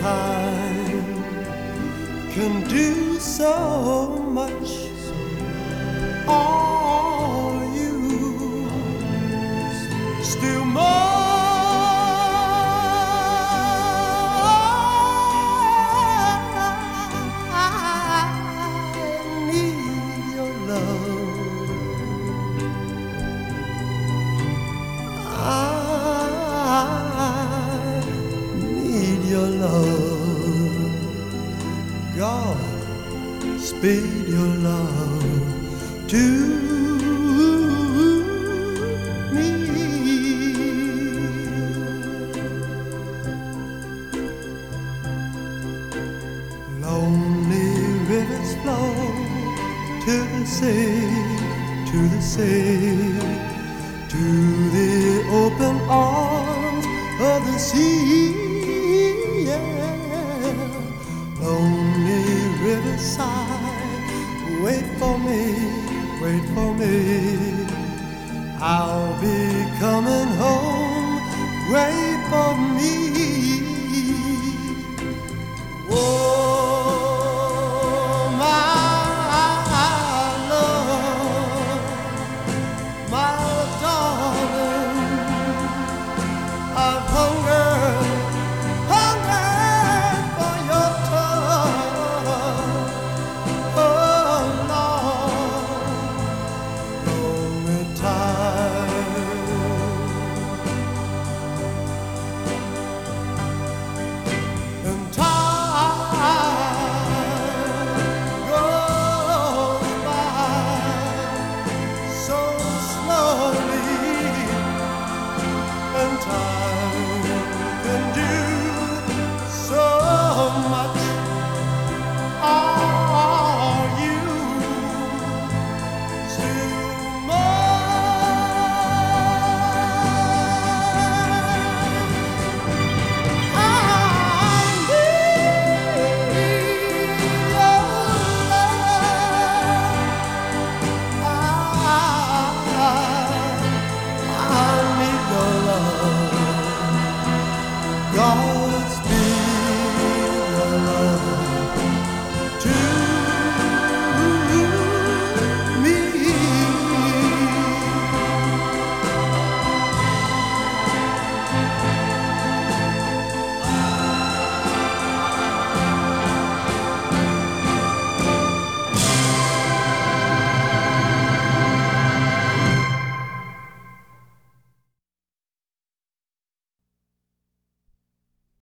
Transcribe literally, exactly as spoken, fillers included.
time can do so much. Are you still more? Your love, God, speed your love to me. Lonely rivers flow to the sea, to the sea, to the open arms of the sea. Lonely riverside, wait for me, wait for me. I'll be coming home, wait for me.